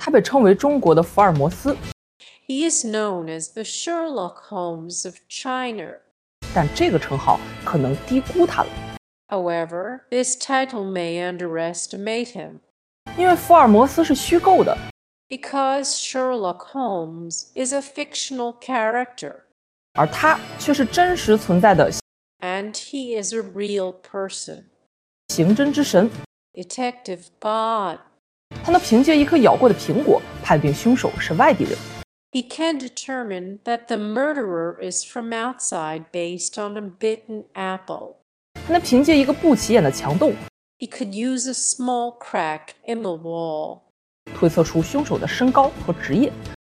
他被称为中国的福尔摩斯。 He is known as the Sherlock Holmes of China. 但这个称号可能低估他了。 However, this title may underestimate him. 因为福尔摩斯是虚构的。 Because Sherlock Holmes is a fictional character. 而他却是真实存在的。 And he is a real person. 刑侦之神 Detective Bond. 他能凭借一颗咬过的苹果判定凶手是外地人。 He can determine that the murderer is from outside based on a bitten apple. 他能凭借一个不起眼的墙洞 He could use a small crack in the wall. 推测出凶手的身高和职业。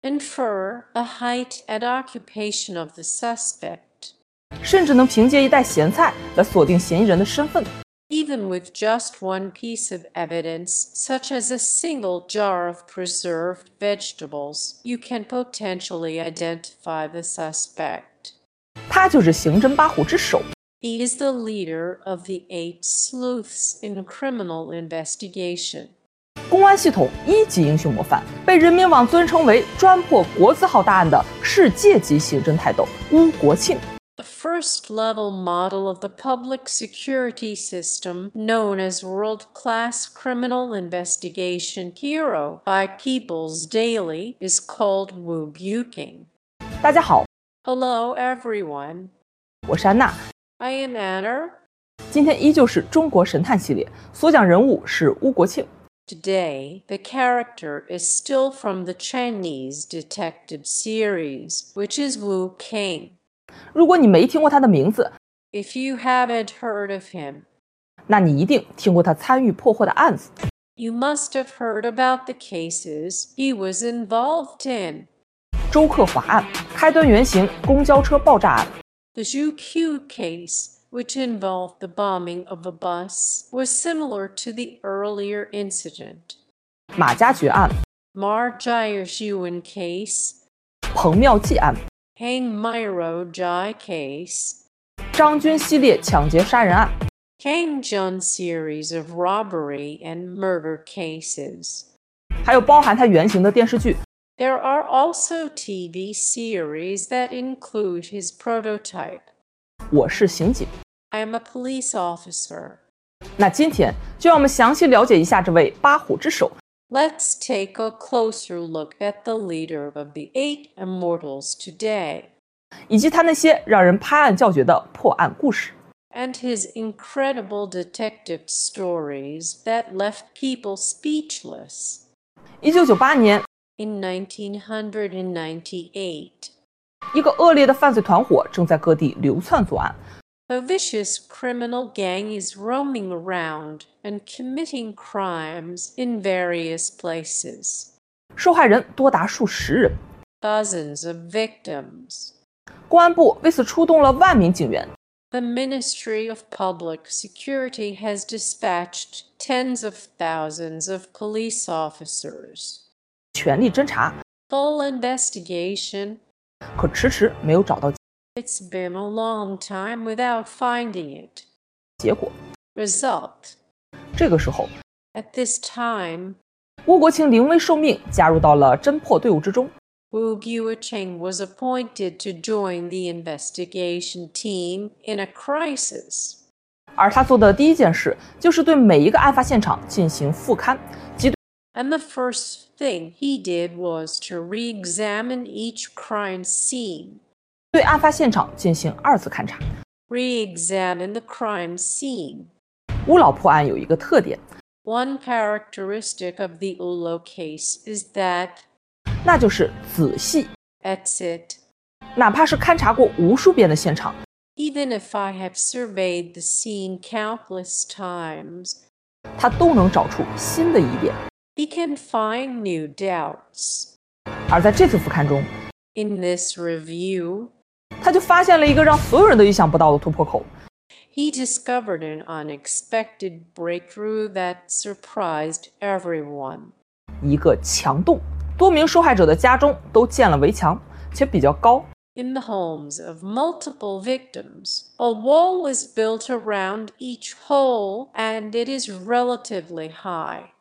Infer a height and occupation of the suspect. 甚至能凭借一袋咸菜来锁定嫌疑人的身份。 Even with just one piece of evidence, such as a single jar of preserved vegetables, you can potentially identify the suspect. 他就是刑侦八虎之首。 He is the leader of the 8 sleuths in criminal investigation. 公安系统1级英雄模范，被人民网尊称为专破国字号大案的世界级刑侦泰斗巫国庆。 The first-level model of the public security system, known as world-class criminal investigation hero by People's Daily, is called Wu Buking. 大家好， Hello, everyone. 我是安娜。 I am Anna. 今天依旧是中国神探系列，所讲人物是巫国庆。 Today, the character is still from the Chinese detective series, which is Wu King. 如果你没听过他的名字， If you haven't heard of him, 那你一定听过他参与破获的案子。 you must have heard about the cases he was involved in. 周克华案，开端原型公交车爆炸案。 The Zhu Q case, which involved the bombing of a bus, was similar to the earlier incident. 马加爵案， Mar Jiayuan case, 彭妙计案， Hang Myro Jai case, 张军系列抢劫杀人案， Kang Jun series of robbery and murder cases. 还有包含他原型的电视剧。 There are also TV series that include his prototype. 我是刑警。 I am a police officer. 那今天就让我们详细了解一下这位八虎之首。 Let's take a closer look at the leader of the 8 Immortals today. 以及他那些让人拍案叫绝的破案故事。 And his incredible detective stories that left people speechless. 1998年， In 1998, 一个恶劣的犯罪团伙正在各地流窜作案。 a vicious criminal gang is roaming around and committing crimes in various places. 受害人多达数十人。 Dozens of victims. 公安部为此出动了万名警员。 The Ministry of Public Security has dispatched tens of thousands of police officers. 全力侦查， Full investigation. 可迟迟没有找到 It's been a long time without finding it. 结果。 Result. 这个时候， At this time, 巫国庆临危受命，加入到了侦破队伍之中。 Wu Guicheng was appointed to join the investigation team in a crisis. 而他做的第一件事就是对每一个案发现场进行复勘，即 And the first thing he did was to re-examine each crime scene. 对案发现场进行2次勘查。 Re-examine the crime scene. 乌老破案有一个特点， One characteristic of the Ulo case is that, 那就是仔细。 that's it. 哪怕是勘察过无数遍的现场， Even if I have surveyed the scene countless times, 他都能找出新的疑点。 he can find new doubts. 而在这次复勘中， In this review, 他就发现了一个让所有人都意想不到的突破口。 he discovered an unexpected breakthrough that surprised everyone. 一个墙洞，多名受害者的家中都建了围墙，且比较高。 In the homes of multiple victims, a wall is built around each hole, and it is relatively high.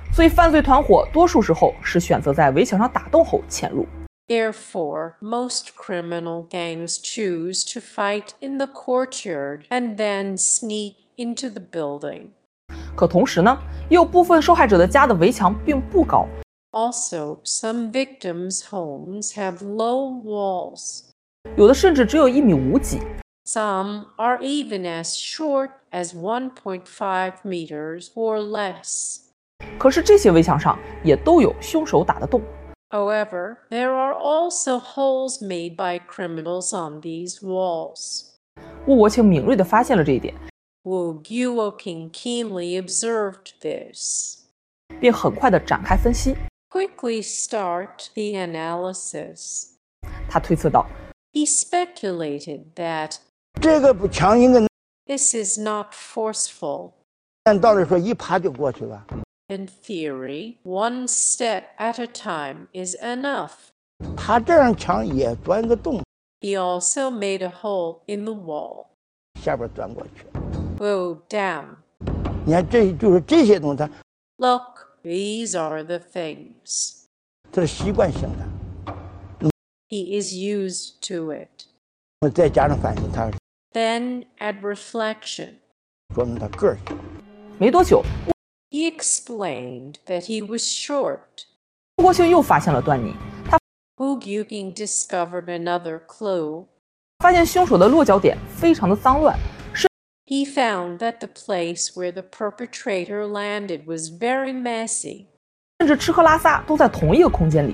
所以犯罪团伙多数时候是选择在围墙上打洞后潜入。 Therefore, most criminal gangs choose to fight in the courtyard and then sneak into the building. 可同时呢，也有部分受害者的家的围墙并不高。 Also, some victims' homes have low walls. 有的甚至只有1.5米几。 Some are even as short as 1.5 meters or less. 可是这些围墙上也都有凶手打的洞。 However, there are also holes made by criminals on these walls. 吴国庆敏锐地发现了这一点， Wu Guoqing keenly observed this. 并很快地展开分析。 Quickly start the analysis. 他推测道， He speculated that 这个墙应该 this is not forceful. 按道理说一爬就过去了。 In theory, one step at a time is enough. 他这样墙也钻个洞， He also made a hole in the wall. 下边钻过去。 Go down. 你看，这就是这些东西， Look, these are the things. 它是习惯性的。 He is used to it. 我再加上反应，他 Then add reflection. 说明他个儿小。 没多久， He explained that he was short. 吴国庆又发现了端倪。他 Wu Guoqing discovered another clue. 发现凶手的落脚点非常的脏乱， He found that the place where the perpetrator landed was very messy. 甚至吃喝拉撒都在同一个空间里。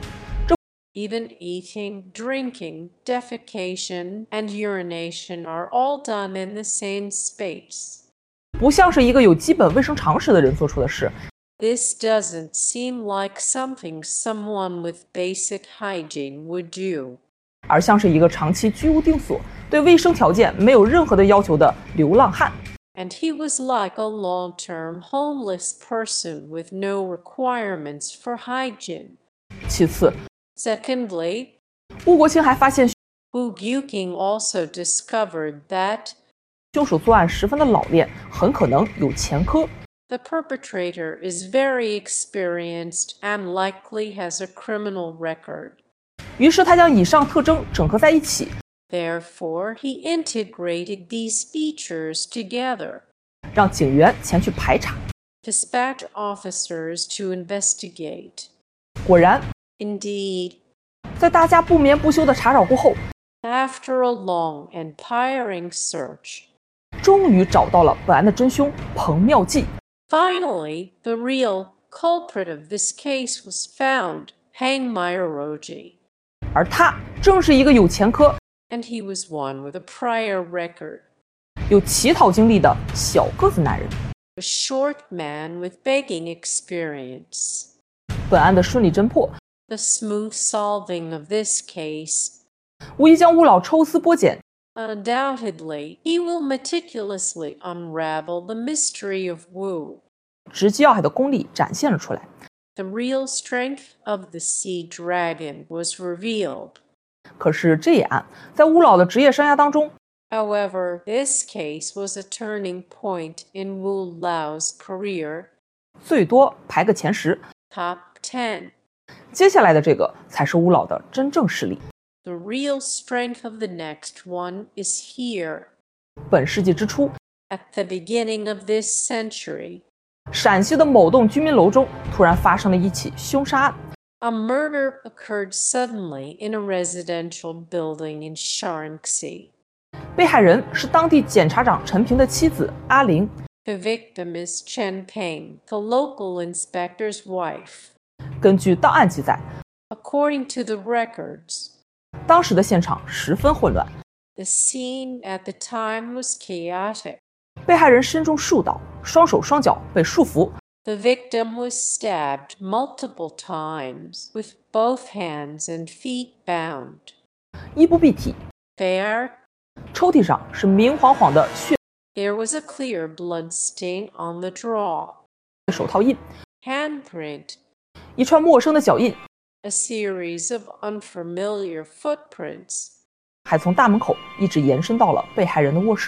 Even eating, drinking, defecation, and urination are all done in the same space. 不像是一个有基本卫生常识的人做出的事。 This doesn't seem like something someone with basic hygiene would do. 而像是一个长期居无定所、对卫生条件没有任何的要求的流浪汉。 And he was like a long-term homeless person with no requirements for hygiene. 其次， Secondly, 吴国庆还发现 Wu Guoqing also discovered that 凶手作案十分的老练，很可能有前科。 the perpetrator is very experienced and likely has a criminal record. 于是他将以上特征整合在一起， Therefore, he integrated these features together. 让警员前去排查。 Dispatch officers to investigate. 果然， Indeed, 在大家不眠不休的查找过后， after a long and tiring search, 终于找到了本案的真凶彭妙计。 finally, the real culprit of this case was found, Hang Myoroji. 而他正是一个有前科、 And he was one with a prior record. 有乞讨经历的小个子男人。 A short man with begging experience. 本案的顺利侦破， The smooth solving of this case. 无疑将吴老抽丝剥茧， Undoubtedly, he will meticulously unravel the mystery of Wu. 直击要害的功力展现了出来。 The real strength of the Sea Dragon was revealed. 可是这一案在吴老的职业生涯当中， However, this case was a turning point in Wu Lao's career. 最多排个前10。 Top 10. 接下来的这个才是吴老的真正实力。 The real strength of the next one is here. 本世纪之初， At the beginning of this century, 陕西的某栋居民楼中突然发生了一起凶杀案。 a murder occurred suddenly in a residential building in Shaanxi. 被害人是当地检察长陈平的妻子阿玲。 The victim is Chen Peng, the local inspector's wife. 根据档案记载， According to the records, 当时的现场十分混乱， the scene at the time was chaotic. 被害人身中数刀，双手双脚被束缚， The victim was stabbed multiple times, with both hands and feet bound. 衣不蔽体， There, 抽屉上是明晃晃的血 there was a clear blood stain on the drawer. 手套印， Handprint, 一串陌生的脚印， a series of unfamiliar footprints. 还从大门口一直延伸到了被害人的卧室。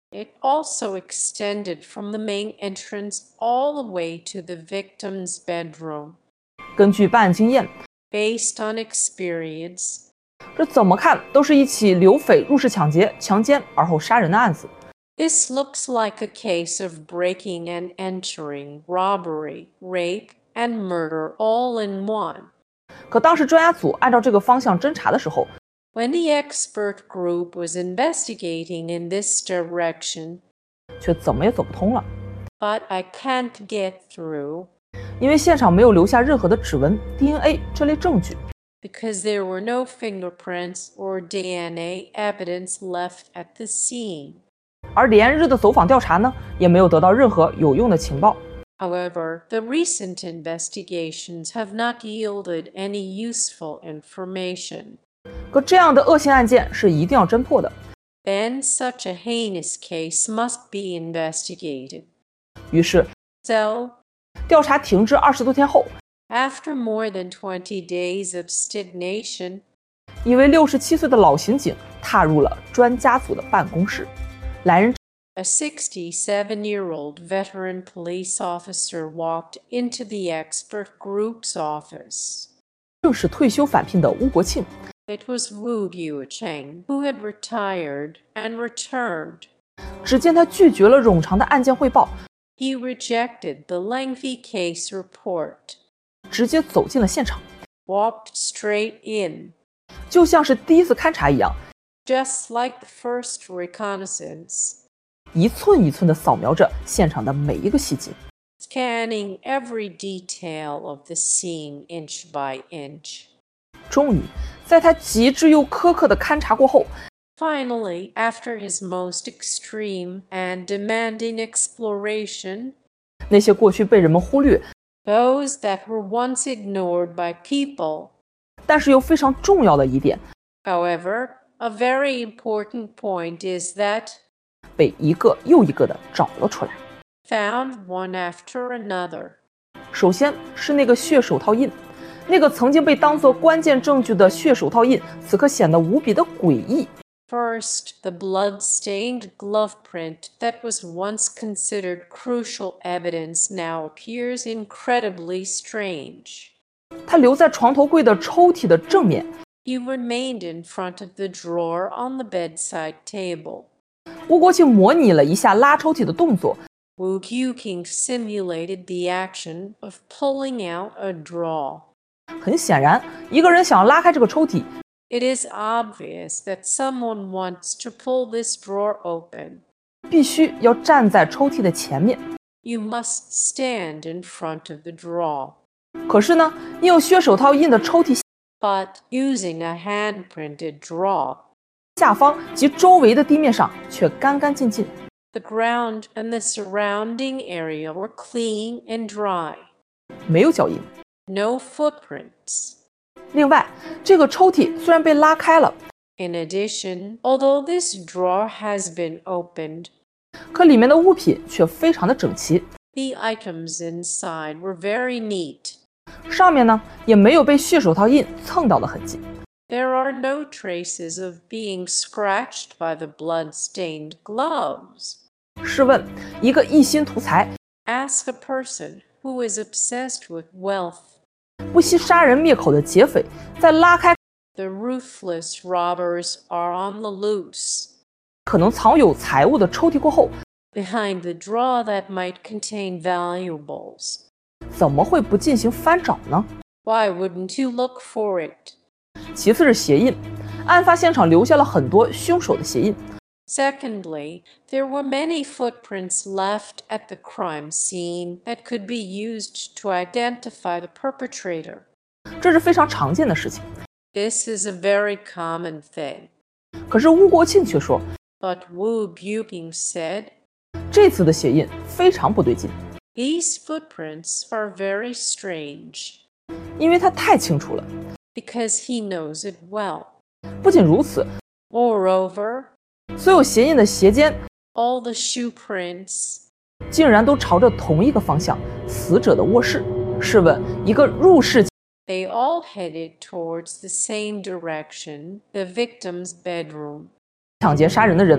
It also extended from the main entrance all the way to the victim's bedroom. 根据办案经验， Based on experience, 这怎么看都是一起流匪入室抢劫、强奸而后杀人的案子。 this looks like a case of breaking and entering, robbery, rape, and murder all in one. 可当时专家组按照这个方向侦查的时候， When the expert group was investigating in this direction, 却怎么也走不通了， but I can't get through 因为现场没有留下任何的指纹、DNA 这类证据。 because there were no fingerprints or DNA evidence left at the scene. 而连日的走访调查呢，也没有得到任何有用的情报。 However, the recent investigations have not yielded any useful information. 可这样的恶性案件是一定要侦破的。 Then such a heinous case must be investigated. 于是， So, 调查停滞20多天后， after more than 20 days of stagnation, 一位67岁的老刑警踏入了专家组的办公室。来人 a 67-year-old veteran police officer walked into the expert group's office. 正是退休返聘的巫国庆。 It was Wu Guocheng, who had retired and returned. 只见他拒绝了冗长的案件汇报， He rejected the lengthy case report, 直接走进了现场， walked straight in, 就像是第一次勘察一样， just like the first reconnaissance, 一寸一寸地扫描着现场的每一个细节。 scanning every detail of the scene inch by inch. 终于，在他极致又苛刻的勘察过后， Finally, after his most extreme and demanding exploration, 那些过去被人们忽略， those that were once ignored by people, 但是又非常重要的疑点， however, a very important point is that 被一个又一个的找了出来。 found one after another. 首先是那个血手套印，那个曾经被当作关键证据的血手套印，此刻显得无比的诡异。 First, the blood-stained glove print that was once considered crucial evidence now appears incredibly strange. 它留在床头柜的抽屉的正面， He remained in front of the drawer on the bedside table. 吴国庆模拟了一下拉抽屉的动作， Wu Qiuqing simulated the action of pulling out a drawer. 很显然，一个人想要拉开这个抽屉， It is obvious that someone wants to pull this drawer open. 必须要站在抽屉的前面。 You must stand in front of the drawer. 可是呢，印有血手套印的抽屉 But using a hand-printed drawer, 下方及周围的地面上却干干净净， the ground and the surrounding area were clean and dry. 没有脚印。 No footprints. 另外，这个抽屉虽然被拉开了， In addition, although this drawer has been opened, 可里面的物品却非常的整齐， the items inside were very neat. 上面呢也没有被血手套印蹭到的痕迹。 There are no traces of being scratched by the blood-stained gloves. 试问，一个一心图财、 Ask a person who is obsessed with wealth. 不惜杀人灭口的劫匪，在拉开 The ruthless robbers are on the loose. 可能藏有财物的抽屉过后， Behind the drawer that might contain valuables. 怎么会不进行翻找呢？ Why wouldn't you look for it? 其次是鞋印，案发现场留下了很多凶手的鞋印， Secondly, there were many footprints left at the crime scene that could be used to identify the perpetrator. 这是非常常见的事情。 This is a very common thing. 可是巫国庆却说， But Wu Buqing said, 这次的鞋印非常不对劲， these footprints are very strange 因为他太清楚了。 because he knows it well. 不仅如此， Moreover, 所有鞋印的鞋尖 all the shoe prints 竟然都朝着同一个方向，死者的卧室。试问，一个入室 they all headed towards the same direction, the victim's bedroom. 抢劫杀人的人，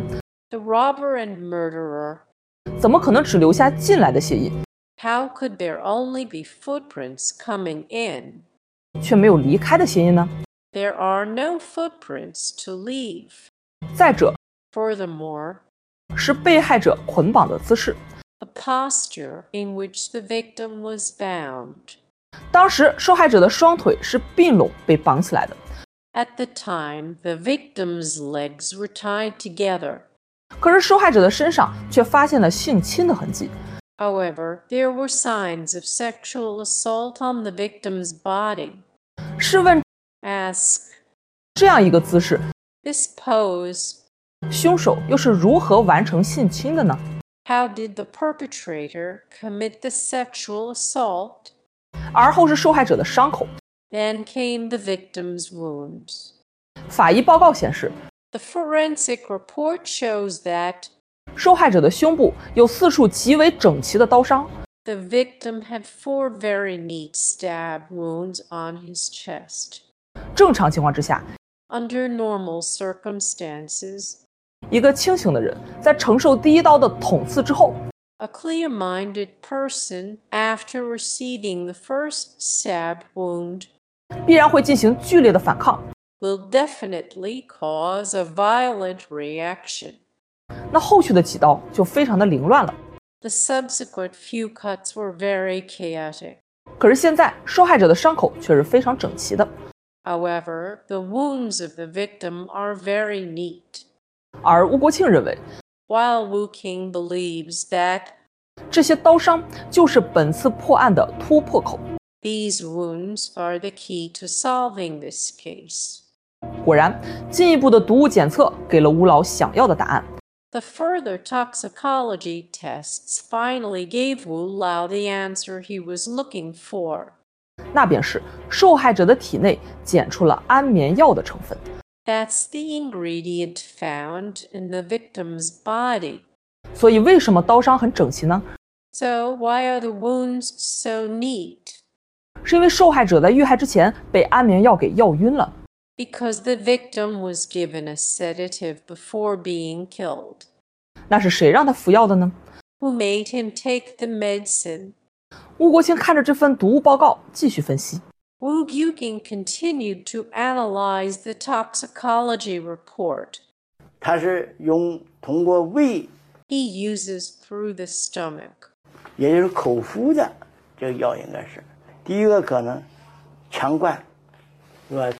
The robber and murderer. 怎么可能只留下进来的鞋印， How could there only be footprints coming in? 却没有离开的鞋印呢？ There are no footprints to leave. 再者， Furthermore, 是被害者捆绑的姿势。 the posture in which the victim was bound. 当时受害者的双腿是并拢被绑起来的， At the time, the victim's legs were tied together. 可是受害者的身上却发现了性侵的痕迹。 However, there were signs of sexual assault on the victim's body. 试问， Ask, 这样一个姿势， this pose, 凶手又是如何完成性侵的呢？ how did the perpetrator commit the sexual assault? 而后是受害者的伤口。 Then came the victim's wounds. 法医报告显示， The forensic report shows that 受害者的胸部有4处极为整齐的刀伤， the victim had 4 very neat stab wounds on his chest. 正常情况之下， Under normal circumstances, 一个清醒的人在承受第一刀的捅刺之后， a clear-minded person, after receiving the first stab wound, 必然会进行剧烈的反抗。 will definitely cause a violent reaction. 那后续的几刀就非常的凌乱了。 The subsequent few cuts were very chaotic. 可是现在受害者的伤口却是非常整齐的， However, the wounds of the victim are very neat. 而吴国庆认为， While Wu King believes that 这些刀伤就是本次破案的突破口。 these wounds are the key to solving this case. 果然，进一步的毒物检测给了吴老想要的答案。 The further toxicology tests finally gave Wu Lao the answer he was looking for. 那便是受害者的体内检出了安眠药的成分。 That's the ingredient found in the victim's body. 所以为什么刀伤很整齐呢？ So why are the wounds so neat? 是因为受害者在遇害之前被安眠药给药晕了。 Because the victim was given a sedative before being killed. 那是谁让他服药的呢？ Who made him take the medicine? 吴国庆看着这份毒物报告，继续分析。 Wu Guqing continued to analyze the toxicology report. 他是通过胃， He uses through the stomach. 也就是口服的这个药，应该是第一个可能强灌，是吧？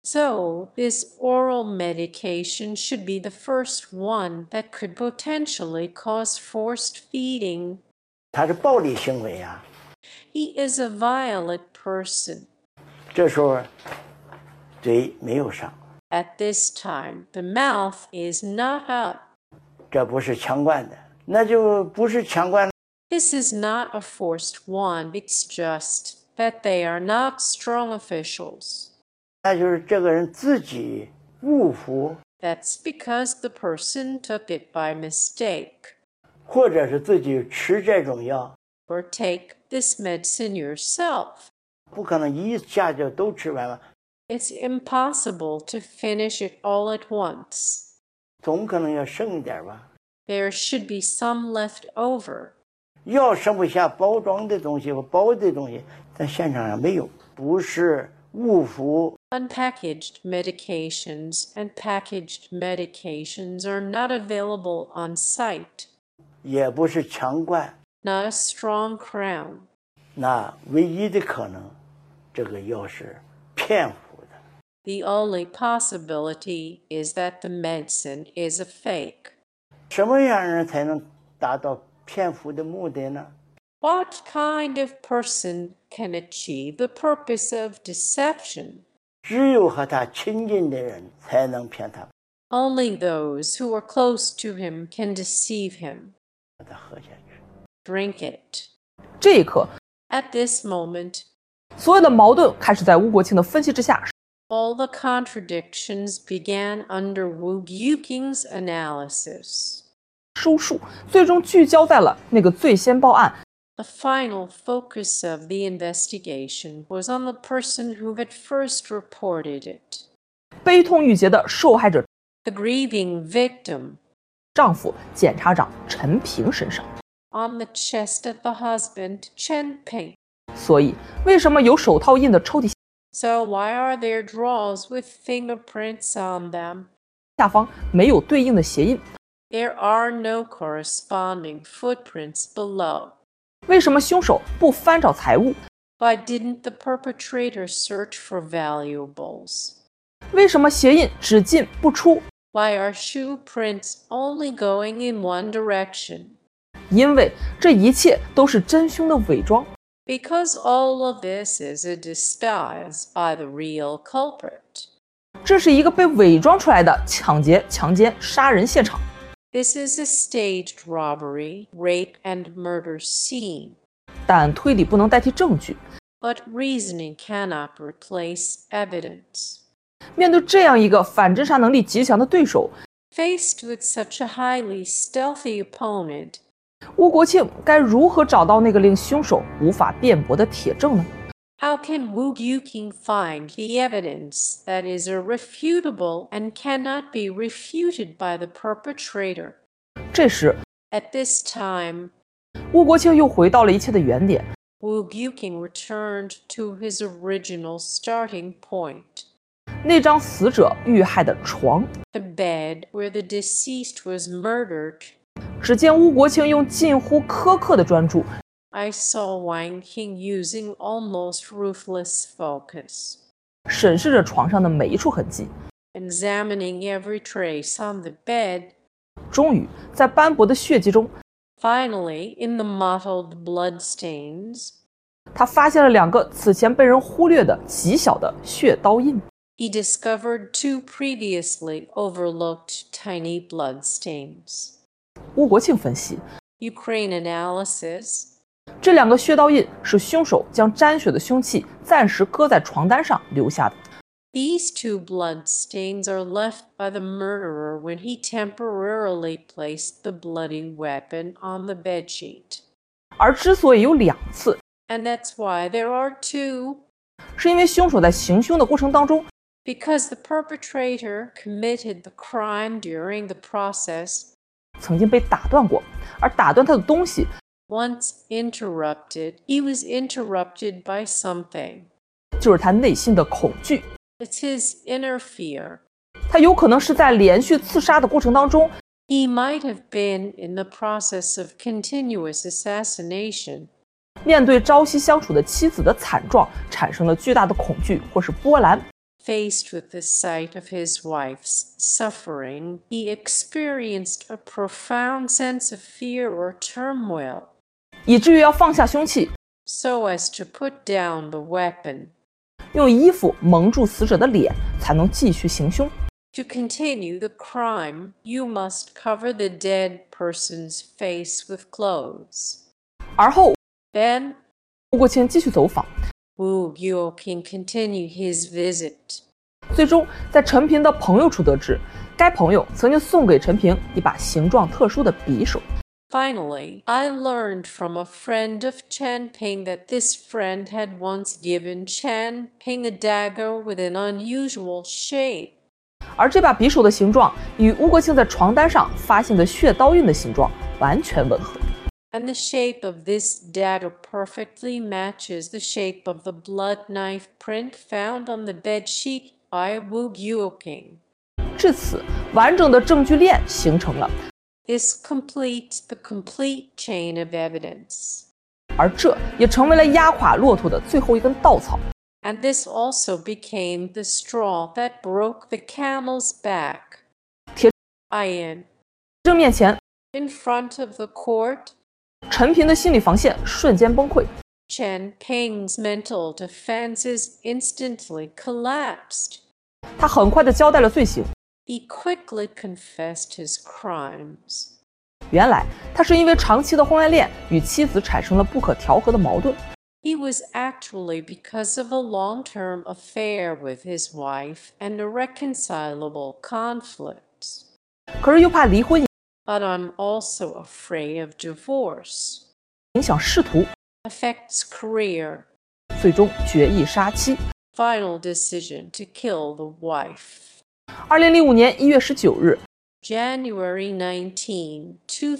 So, this oral medication should be the first one that could potentially cause forced feeding. 他是暴力行为啊。 He is a violent person. 这时候嘴没有上， At this time, the mouth is not up. 这不是强灌的，那就不是强灌。 This is not a forced one, it's just that they are not strong officials. 那就是这个人自己误服， That's because the person took it by mistake. 或者是自己吃这种药， Or take this medicine yourself. 不可能一下就都吃完了， It's impossible to finish it all at once. 总可能要剩一点吧。 There should be some left over. 药剩不下包装的东西或包的东西，在现场上没有，不是误服。 Unpackaged medications and packaged medications are not available on site. 也不是强灌， Not a strong crown. 那唯一的可能，这个药是骗服的。 The only possibility is that the medicine is a fake. 什么样人才能达到骗服的目的呢？ What kind of person can achieve the purpose of deception? 只有和他亲近的人才能骗他， Only those who are close to him can deceive him. 把他喝下去。 Drink it. 这一刻， At this moment, 所有的矛盾开始在吴国庆的分析之下 all the contradictions began under Wu Guqing's analysis. 收束，最终聚焦在了那个最先报案、 The final focus of the investigation was on the person who had first reported it. 悲痛欲绝的受害者 The grieving victim. 丈夫检察长陈平身上。 On the chest of the husband, Chen Ping. 所以，为什么有手套印的抽屉 So why are there drawers with fingerprints on them? 下方没有对应的鞋印？ There are no corresponding footprints below. 为什么凶手不翻找财物？ Why didn't the perpetrator search for valuables? 为什么鞋印只进不出？ Why are shoe prints only going in one direction? 因为这一切都是真凶的伪装。 Because all of this is a disguise by the real culprit. 这是一个被伪装出来的抢劫、强奸、杀人现场。 This is a staged robbery, rape, and murder scene. 但推理不能代替证据。 But reasoning cannot replace evidence. 面对这样一个反侦查能力极强的对手， Faced with such a highly stealthy opponent, 巫国庆该如何找到那个令凶手无法辩驳的铁证呢？ how can Wu Yuqing find the evidence that is irrefutable and cannot be refuted by the perpetrator? 这时， At this time, 巫国庆又回到了一切的原点。 Wu Yuqing returned to his original starting point. 那张死者遇害的床， The bed where the deceased was murdered. 只见巫国庆用近乎苛刻的专注， I saw Wang Qing using almost ruthless focus, 审视着床上的每一处痕迹。 examining every trace on the bed. 终于，在斑驳的血迹中， Finally, in the mottled bloodstains, 他发现了2个此前被人忽略的极小的血刀印。 he discovered 2 previously overlooked tiny bloodstains. 巫国庆分析， Ukraine analysis. 这2个血刀印是凶手将沾血的凶器暂时搁在床单上留下的。 These 2 bloodstains are left by the murderer when he temporarily placed the bloody weapon on the bedsheet. 而之所以有2次， And that's why there are 2. 是因为凶手在行凶的过程当中， Because the perpetrator committed the crime during the process. 曾經被打斷過，而打斷他的東西 Once interrupted, he was interrupted by something. 就是他內心的恐懼。 It's his inner fear. 他有可能是在連續刺殺的過程當中， He might have been in the process of continuous assassination. 面對朝夕相處的妻子的慘狀，產生了巨大的恐懼或是波瀾。 Faced with the sight of his wife's suffering, he experienced a profound sense of fear or turmoil, 以至於要放下兇器， so as to put down the weapon. 用衣服蒙住死者的臉，才能繼續行兇。 To continue the crime, you must cover the dead person's face with clothes. 而後， Then, 吴國清繼續走訪， Wu Yuqing continued his visit. 最終在陳平的朋友處得知，該朋友曾經送給陳平一把形狀特殊的匕首。 Finally, I learned from a friend of Chen Ping that this friend had once given Chen Ping a dagger with an unusual shape. 而这把匕首的形状与吴国庆在床单上发现的血刀印的形状完全吻合。 And the shape of this dagger perfectly matches the shape of the blood knife print found on the bedsheet by Wu Yuqing. 至此，完整的证据链形成了， This completes the complete chain of evidence. 而这也成为了压垮骆驼的最后一根稻草。 And this also became the straw that broke the camel's back. 铁 Ian. 证面前， In front of the court, 陈平的心理防线瞬间崩溃， Chen Ping's mental defenses instantly collapsed. 他很快地交代了罪行。 He quickly confessed his crimes. 原来他是因为长期的婚外恋与妻子产生了不可调和的矛盾。 He was actually because of a long-term affair with his wife and irreconcilable conflicts. 可是又怕离婚 But I'm also afraid of divorce. 影响仕途， Affects career. 最终决意杀妻。 Final decision to kill the wife. 2005年1月19日， January 19,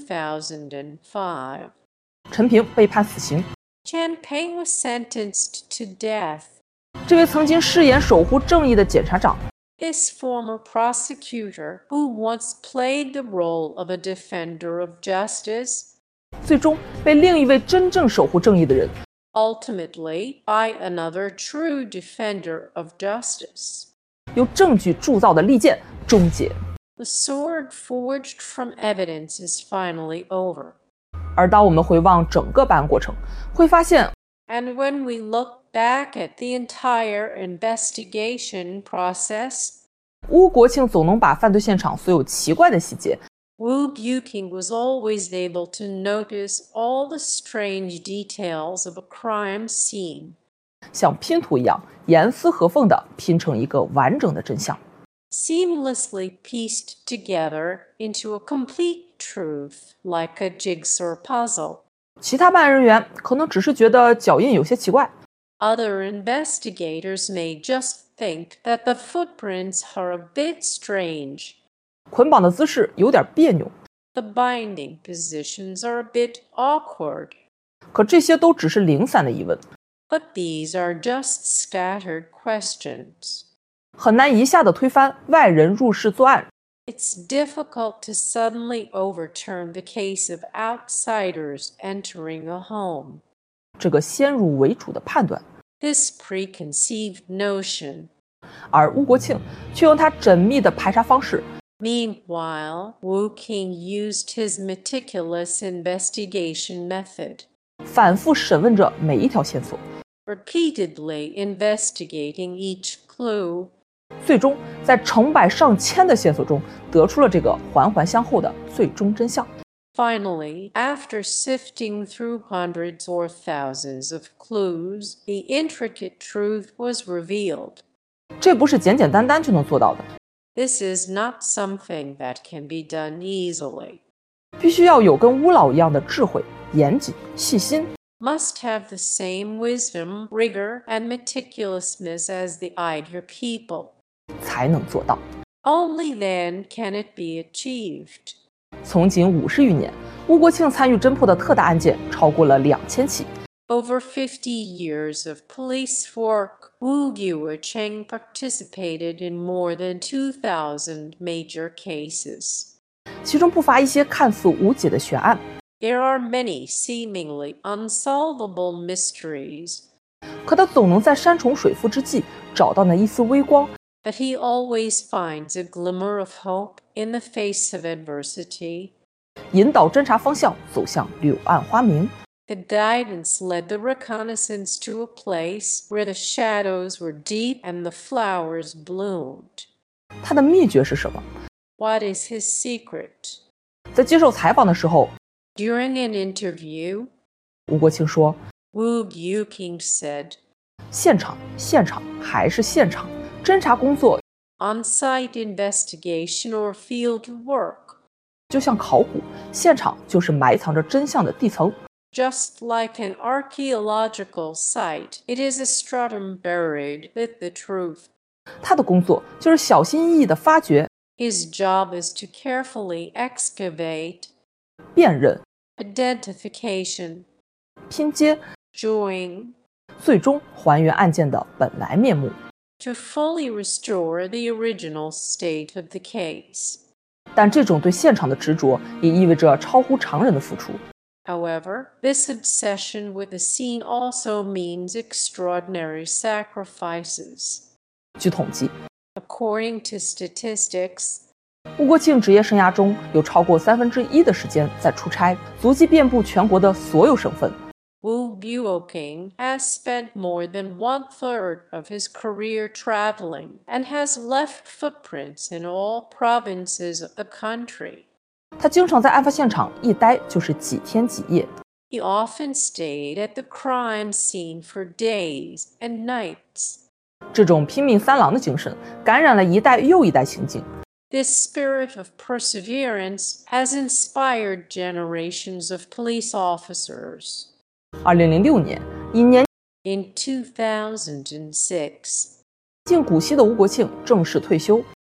2005. 陈平被判死刑。 Chen Peng was sentenced to death. 这位曾经饰演守护正义的检察长， This former prosecutor, who once played the role of a defender of justice, 最终被另一位真正守护正义的人 ultimately by another true defender of justice. 由证据铸造的利剑终结。 The sword forged from evidence is finally over. 而当我们回望整个办案过程，会发现 And when we look back at the entire investigation process, 巫国庆总能把犯罪现场所有奇怪的细节 Wu Buqing was always able to notice all the strange details of a crime scene, 像拼图一样严丝合缝地拼成一个完整的真相。 seamlessly pieced together into a complete truth like a jigsaw puzzle. 其他办案人员可能只是觉得脚印有些奇怪， Other investigators may just think that the footprints are a bit strange. 捆绑的姿势有点别扭， The binding positions are a bit awkward. 可这些都只是零散的疑问， But these are just scattered questions. 很难一下子推翻外人入室作案。 It's difficult to suddenly overturn the case of outsiders entering a home. 这个先入为主的判断， This preconceived notion. 而巫国庆却用他缜密的排查方式， Meanwhile, Wu Qing used his meticulous investigation method, 反复审问着每一条线索， repeatedly investigating each clue. 最终在成百上千的线索中得出了这个环环相扣的最终真相。 Finally, after sifting through hundreds or thousands of clues, the intricate truth was revealed. 这不是简简单单就能做到的， This is not something that can be done easily. 必须要有跟巫老一样的智慧、严谨、细心， Must have the same wisdom, rigor, and meticulousness as the Eider people. 才能做到。 Only then can it be achieved. 从仅50余年，巫国庆参与侦破的特大案件超过了2000起。 Over 50 years of police work, Wu Yuecheng participated in more than 2,000 major cases. 其中不乏一些看似无解的悬案， There are many seemingly unsolvable mysteries, 可他总能在山重水复之际找到那一丝微光， but he always finds a glimmer of hope in the face of adversity. 引导侦查方向走向柳暗花明。 The guidance led the reconnaissance to a place where the shadows were deep and the flowers bloomed. 他的秘诀是什么？ What is his secret? 在接受采访的时候， During an interview, 吴国庆说 Wu Yuqing said, 现场还是现场，侦查工作 on-site investigation or field work, 就像考古，现场就是埋藏着真相的地层。 just like an archaeological site, it is a stratum buried with the truth. 他的工作就是小心翼翼地发掘、 His job is to carefully excavate, 辨认、 identification, 拼接， join, 最终还原案件的本来面目。 to fully restore the original state of the case. 但这种对现场的执着也意味着超乎常人的付出。 However, this obsession with the scene also means extraordinary sacrifices. 据统计， According to statistics, 吴国庆职业生涯中有超过1/3的时间在出差，足迹遍布全国的所有省份。 Wu Buoking has spent more than 1/3 of his career traveling and has left footprints in all provinces of the country. 他经常在案发现场一待就是几天几夜， He often stayed at the crime scene for days and nights. 这种拼命三郎的精神感染了一代又一代刑警。 This spirit of perseverance has inspired generations of police officers. 2006年，以年 In 2006, 近古稀的吴国庆正式退休。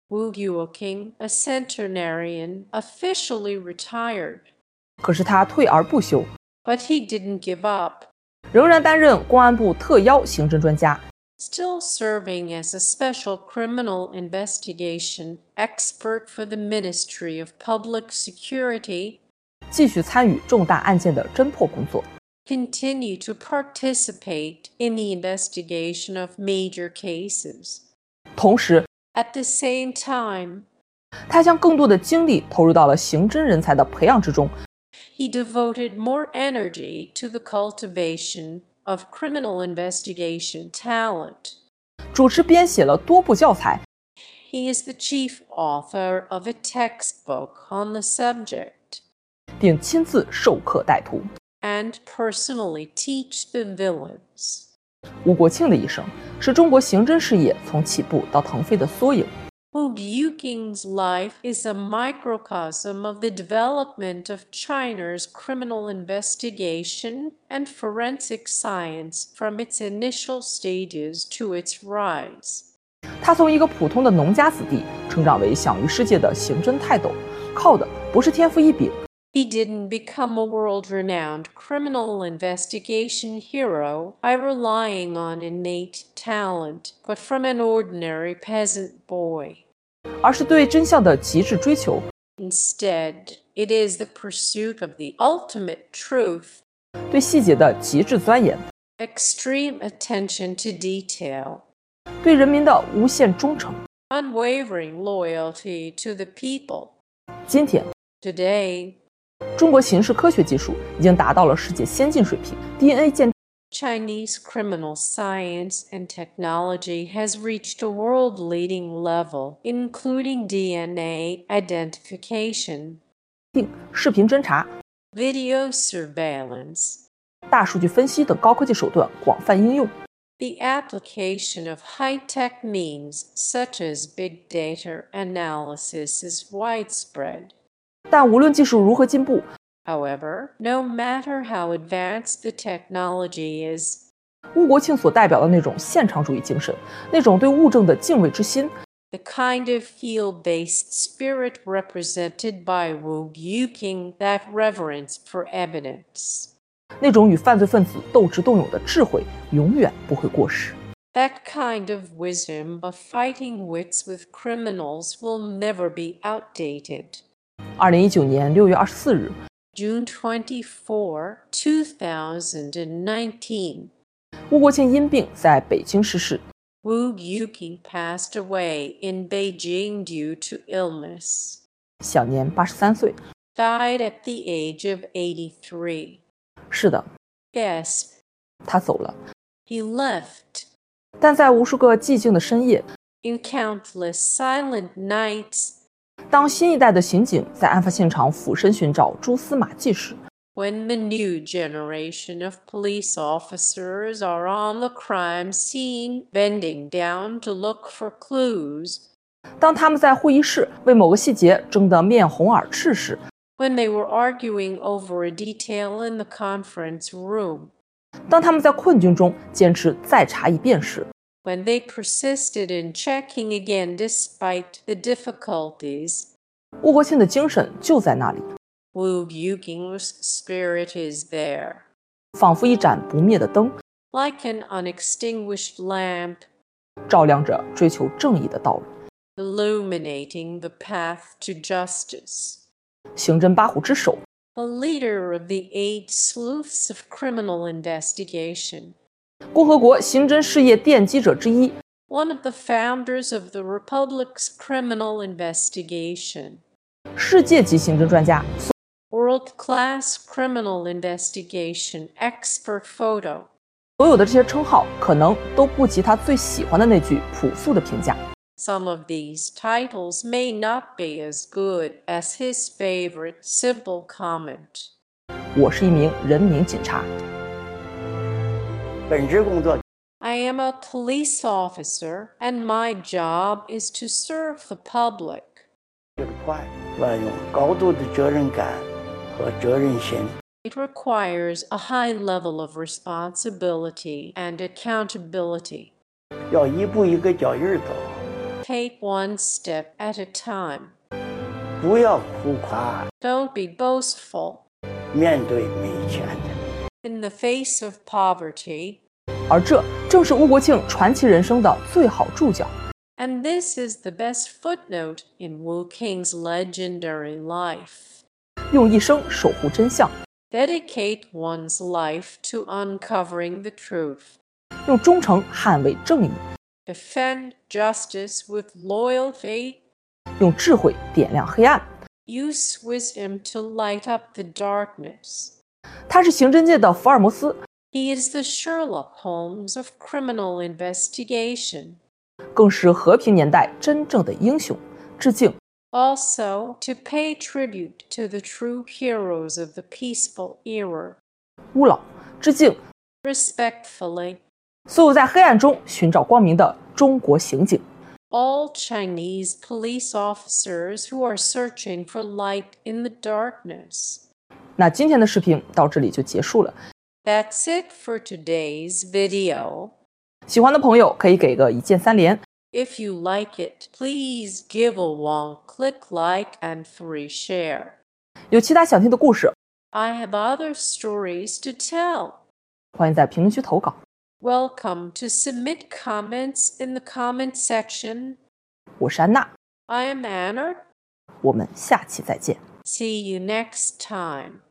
Wu Yuoqing, a centenarian, officially retired, 可是他退而不休， but he didn't give up, 仍然担任公安部特邀刑侦专家， still serving as a special criminal investigation expert for the Ministry of Public Security, 继续参与重大案件的侦破工作。 continue to participate in the investigation of major cases. 同时， At the same time, 他将更多的精力投入到了刑侦人才的培养之中， he devoted more energy to the cultivation of criminal investigation talent. 主持编写了多部教材， He is the chief author of a textbook on the subject 并亲自授课带徒。 and personally teach the villains. 吴国庆的一生是中国刑侦事业从起步到腾飞的缩影。 Wu Yuqing's life is a microcosm of the development of China's criminal investigation and forensic science from its initial stages to its rise. 他从一个普通的农家子弟成长为享誉世界的刑侦泰斗，靠的不是天赋异禀， He didn't become a world-renowned criminal investigation hero by relying on innate talent, but from an ordinary peasant boy. 而是对真相的极致追求， Instead, it is the pursuit of the ultimate truth, 对细节的极致钻研， extreme attention to detail, 对人民的无限忠诚。 unwavering loyalty to the people. 今天， Today, 中国刑事科学技术已经达到了世界先进水平 ，DNA 鉴 Chinese criminal science and technology has reached a world-leading level, including DNA identification, 定、视频侦查、 video surveillance, 大数据分析等高科技手段广泛应用。 the application of high-tech means such as big data analysis is widespread. 但无论技术如何进步， However, no matter how advanced the technology is, 吴国庆所代表的那种现场主义精神，那种对物证的敬畏之心， the kind of field-based spirit represented by Wu Yuqing, that reverence for evidence, 那种与犯罪分子斗智斗勇的智慧，永远不会过时。 that kind of wisdom of fighting wits with criminals will never be outdated. 2019年6月24日， June 24, 2019, 吴国庆因病在北京逝世， Wu Yuqing passed away in Beijing due to illness, 享年83岁。 died at the age of 83. 是的， Yes, 他走了， he left. 但在无数个寂静的深夜， In countless silent nights, 当新一代的刑警在案发现场俯身寻找蛛丝马迹时， when the new generation of police officers are on the crime scene, bending down to look for clues, 当他们在会议室为某个细节争得面红耳赤时， when they were arguing over a detail in the conference room, 当他们在困境中坚持再查一遍时， when they persisted in checking again despite the difficulties, 吴国庆的精神就在那里， Wu Yuqing's spirit is there, 仿佛一盏不灭的灯， like an unextinguished lamp, 照亮着追求正义的道路。 illuminating the path to justice. 刑侦八虎之首， A leader of the 8 sleuths of criminal investigation, 共和国刑侦事业奠基者之一， one of the founders of the Republic's criminal investigation, 世界级刑侦专家， world-class criminal investigation expert photo. 所有的这些称号可能都不及他最喜欢的那句朴素的评价。 Some of these titles may not be as good as his favorite simple comment. 我是一名人民警察， 本职工作 I am a police officer, and my job is to serve the public. 就是快，要用高度的责任感和责任心。 It requires a high level of responsibility and accountability. 要一步一个脚印儿走， Take one step at a time. 不要哭夸， Don't be boastful. 面对没钱的。 In the face of poverty. 而这正是吴国庆传奇人生的最好注脚。 And this is the best footnote in Wu Qing's legendary life. 用一生守护真相， Dedicate one's life to uncovering the truth. 用忠诚捍卫正义， Defend justice with loyal faith. 用智慧点亮黑暗。 Use wisdom to light up the darkness. 他是刑侦界的福尔摩斯， He is the Sherlock Holmes of criminal investigation. 更是和平年代真正的英雄。致敬。 Also, to pay tribute to the true heroes of the peaceful era. 乌老，致敬 Respectfully, 所有在黑暗中寻找光明的中国刑警。 all Chinese police officers who are searching for light in the darkness. 那今天的视频到这里就结束了。 That's it for today's video. 喜欢的朋友可以给个一键3连。 If you like it, please give a wong, click like, and 3 share. 有其他想听的故事， I have other stories to tell. 欢迎在评论区投稿。 Welcome to submit comments in the comment section. 我是安娜， I am Anna. 我们下期再见。 See you next time.